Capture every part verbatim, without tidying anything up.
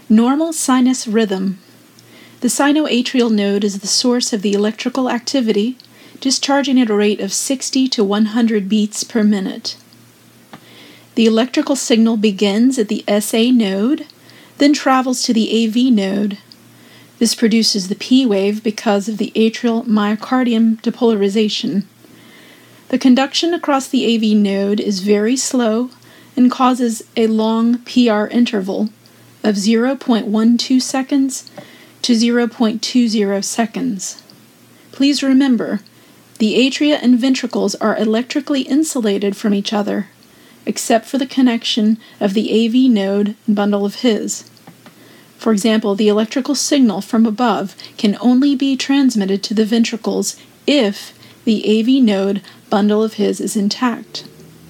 Normal sinus rhythm. The sinoatrial node is the source of the electrical activity, discharging at a rate of sixty to one hundred beats per minute. The electrical signal begins at the S A node, then travels to the A V node. This produces the P wave because of the atrial myocardium depolarization. The conduction across the A V node is very slow and causes a long P R interval of zero point one two seconds to zero point two zero seconds. Please remember, the atria and ventricles are electrically insulated from each other, except for the connection of the A V node and bundle of His. For example, the electrical signal from above can only be transmitted to the ventricles if the A V node bundle of His is intact.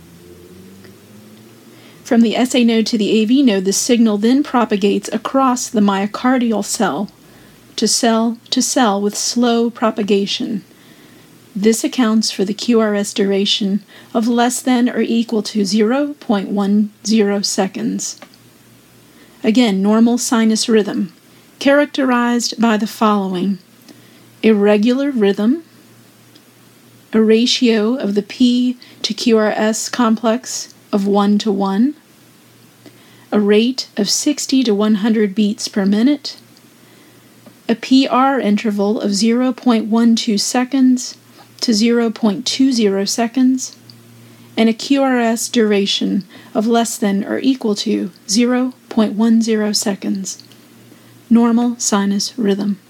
From the S A node to the A V node, the signal then propagates across the myocardial cell, to cell to cell with slow propagation. This accounts for the Q R S duration of less than or equal to zero point one zero seconds. Again, normal sinus rhythm, characterized by the following: irregular rhythm, a ratio of the P to Q R S complex of one to one, a rate of sixty to one hundred beats per minute, a P R interval of zero point one two seconds to zero point two zero seconds, and a Q R S duration of less than or equal to zero point one zero seconds. Normal sinus rhythm.